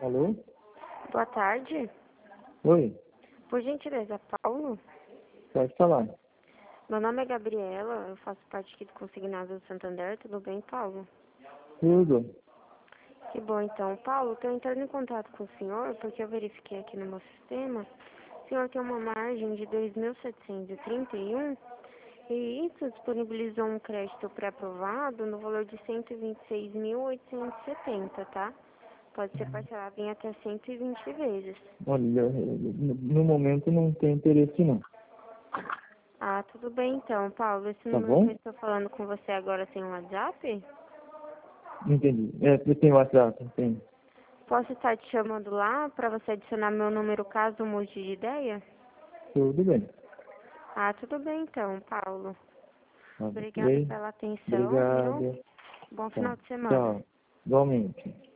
Alô? Boa tarde. Oi, Por gentileza, Paulo? pode falar. Meu nome é Gabriela, eu faço parte aqui do Consignado do Santander. Tudo bem, Paulo? Tudo. Que bom, então. Paulo, estou entrando em contato com o senhor porque eu verifiquei aqui no meu sistema. O senhor tem uma margem de 2.731 e isso disponibilizou um crédito pré-aprovado no valor de 126.870, tá? Pode ser parcelado em até 120 vezes. Olha, no momento não tem interesse não. Ah, tudo bem então, Paulo. Esse Tá número que eu bom? estou falando com você agora tem um WhatsApp? Entendi. Eu tenho WhatsApp, tem. Posso estar te chamando lá para você adicionar meu número caso mude de ideia? Tudo bem. Ah, tudo bem então, Paulo. Obrigada Ok. pela atenção, viu? Obrigado. Bom Tá. final de semana. Tchau. Igualmente.